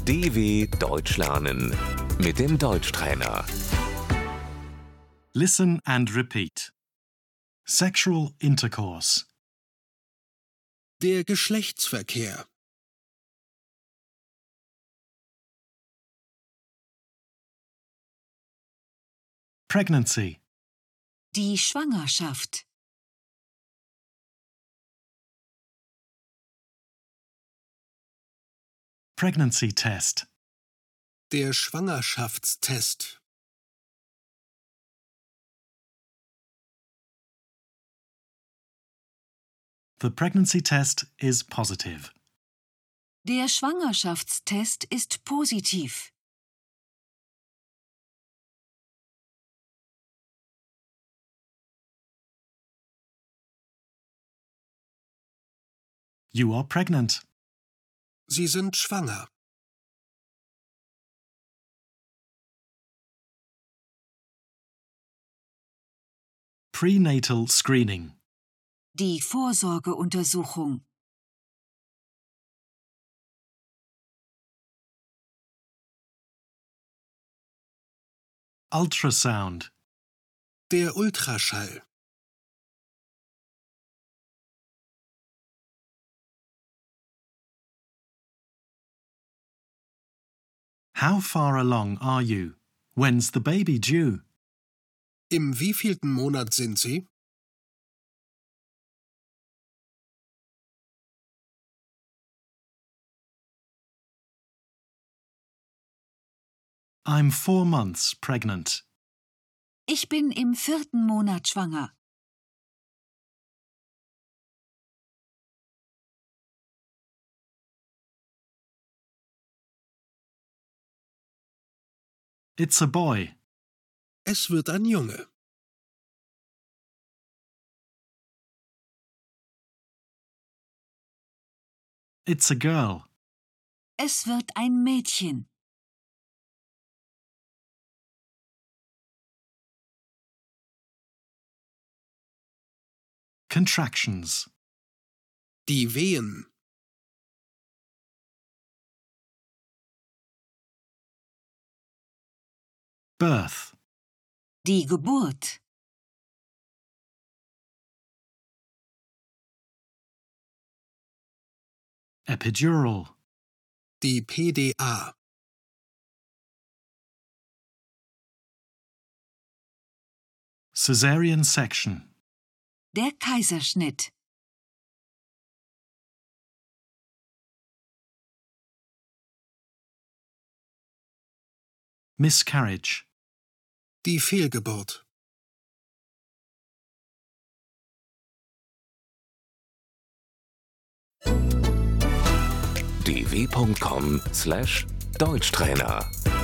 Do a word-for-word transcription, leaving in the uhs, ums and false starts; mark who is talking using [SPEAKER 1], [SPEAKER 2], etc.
[SPEAKER 1] D W Deutsch lernen mit dem Deutschtrainer.
[SPEAKER 2] Listen and repeat. Sexual intercourse.
[SPEAKER 3] Der Geschlechtsverkehr.
[SPEAKER 2] Pregnancy.
[SPEAKER 4] Die Schwangerschaft.
[SPEAKER 2] Pregnancy test.
[SPEAKER 3] Der Schwangerschaftstest.
[SPEAKER 2] The pregnancy test is positive.
[SPEAKER 4] Der Schwangerschaftstest ist positiv.
[SPEAKER 2] You are pregnant.
[SPEAKER 3] Sie sind schwanger.
[SPEAKER 2] Prenatal screening.
[SPEAKER 4] Die Vorsorgeuntersuchung.
[SPEAKER 2] Ultrasound.
[SPEAKER 3] Der Ultraschall.
[SPEAKER 2] How far along are you? When's the baby due?
[SPEAKER 3] Im wievielten Monat sind Sie?
[SPEAKER 2] I'm four months pregnant.
[SPEAKER 4] Ich bin im vierten Monat schwanger.
[SPEAKER 2] It's a boy.
[SPEAKER 3] Es wird ein Junge.
[SPEAKER 2] It's a girl.
[SPEAKER 4] Es wird ein Mädchen.
[SPEAKER 2] Contractions.
[SPEAKER 3] Die Wehen.
[SPEAKER 2] Birth.
[SPEAKER 4] Die Geburt.
[SPEAKER 2] Epidural.
[SPEAKER 3] Die P D A.
[SPEAKER 2] Caesarean section.
[SPEAKER 4] Der Kaiserschnitt.
[SPEAKER 2] Miscarriage.
[SPEAKER 3] Die Fehlgeburt.
[SPEAKER 1] d w punkt com slash Deutschtrainer